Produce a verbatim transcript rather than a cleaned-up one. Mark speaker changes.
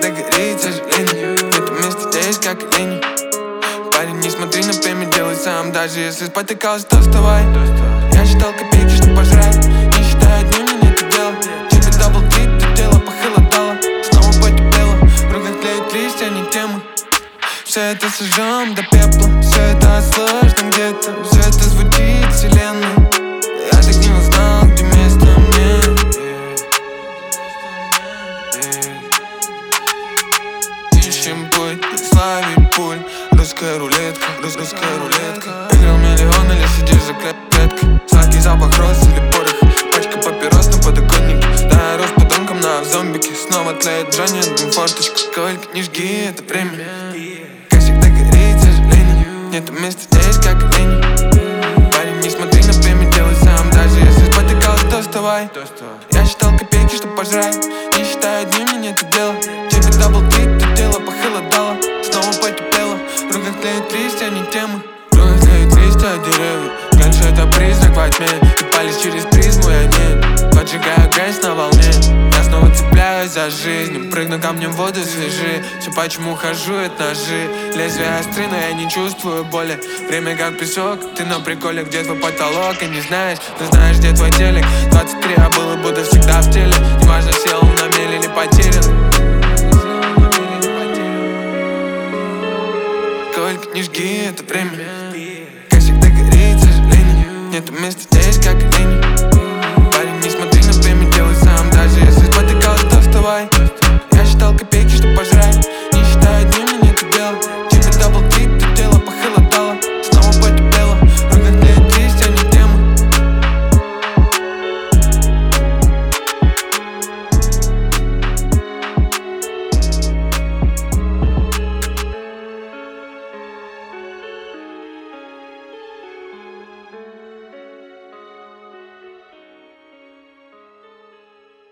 Speaker 1: всегда горит сожаление. Нету места здесь, как и лень. Парень, не смотри на время, делай сам. Даже если спотыкался, то вставай. Я считал копейки, что пожрать. Не считаю дни, мне нет дела. Тебе дабл-трит, ты тело похолодало. Снова потеплело, в руках тлеют листья, не темы. Все это сожжем до пепла. Все это сложно где-то. Все это звучит вселенной. Я так не узнал, где место мне. Ищем путь, славить пуль. Русская рулетка, рус русская рулетка. Выиграл миллион или сидишь за клеткой. Сладкий запах роз или порох. Пачка папирос на подоконнике. Да, я рос подонком на зомбике. Снова тлеет Джонни, дым форточку. Сколько не жги, это время. Как всегда горит сожаление. Нету места здесь, как и лень. Парень, не смотри на время, делай сам. Даже если спотыкался, то вставай. Я считал копейки, чтоб пожрать. Не считаю дни, мне нет дела. Тебе дабл-трит, ты тело похолодало. Снова потеплело, в руках тлеют листья, не темы. В руках тлеют листья деревьев. Глянь, что это признак во тьме. И палец через призму я не поджигаю грязь на волне. Я снова цепляюсь за жизнь. Прыгну камнем в воду, свежи. Все почему хожу, это ножи. Лезвия остры, но я не чувствую боли. Время как песок, ты на приколе. Где твой потолок, и не знаешь. Ты знаешь, где твой телек. Двадцать три, а был и буду всегда в теле. Неважно, сел он на мель или потерян. Сколько не жги, это время. Как всегда горит сожаление. Нету места здесь, как и лень. Парень, не смотри на время, делай сам. Даже если спотыкался, то вставай.